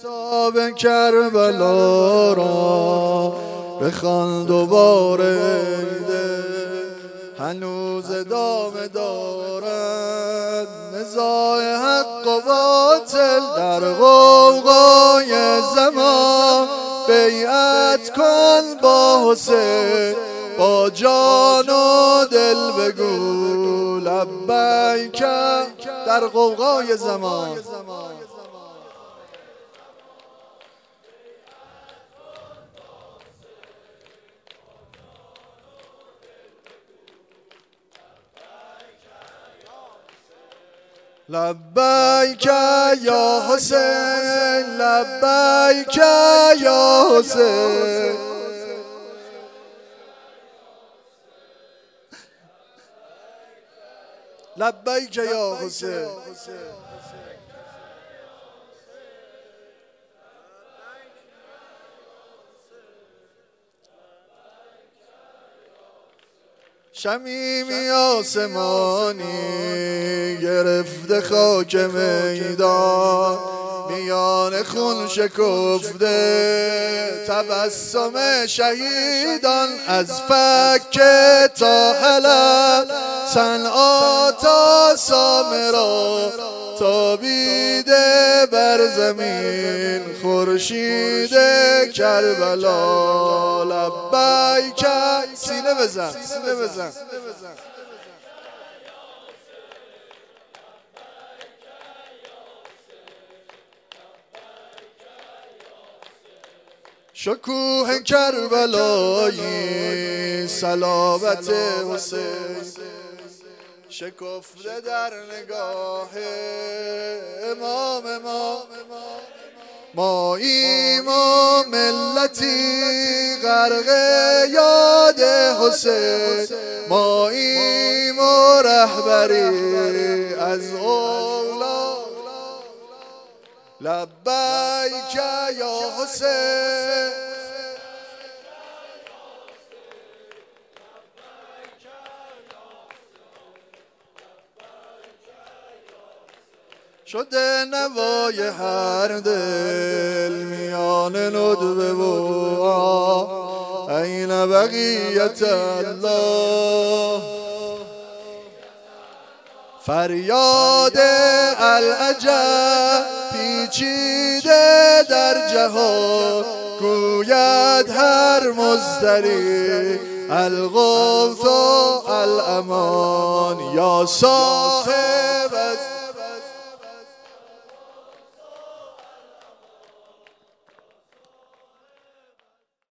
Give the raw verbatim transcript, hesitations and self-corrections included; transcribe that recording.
کتاب کربلا را بخوان دوباره ایده، هنوز ادامه دارد نزاع حق و باطل در غوغای زمان. بیعت کن با حسین، با جان و دل بگو لبیک در غوغای زمان. لبیک یا حسین، لبیک یا حسین، لبیک یا حسین. شمیمی آسمانی گرفته خاک میدان، میان خون شکفته تبسم شهیدان. از فک تا حلب، صنعا تا سامرا، تابیده بر زمین خورشید کربلا. لبیک سینه بزن، سینه بزن. شکوه کربلایی صلابت حسین، شکفته در نگاه امام ما. ماییم و ملتی غرق یاد حسین، ماییم و رهبری از اولا. لبیک یا حسین، شده نوای هر دل میان ندبه و این بقیت الله. فریاد العجب پیچیده در جهان، گوید هر مزدری الغوث و الامان. یا صاحب